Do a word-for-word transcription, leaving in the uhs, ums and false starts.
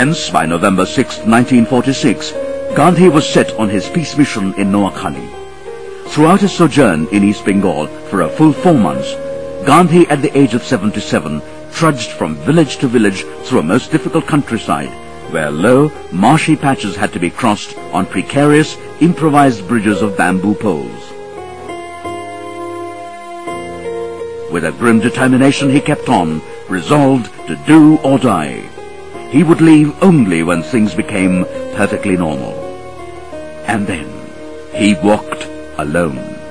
Hence, by November sixth, nineteen forty-six, Gandhi was set on his peace mission in Noakhali. Throughout his sojourn in East Bengal for a full four months, Gandhi, at the age of seventy-seven, trudged from village to village through a most difficult countryside, where low, marshy patches had to be crossed on precarious, improvised bridges of bamboo poles. With a grim determination he kept on, resolved to do or die. He would leave only when things became perfectly normal. And then he walked alone.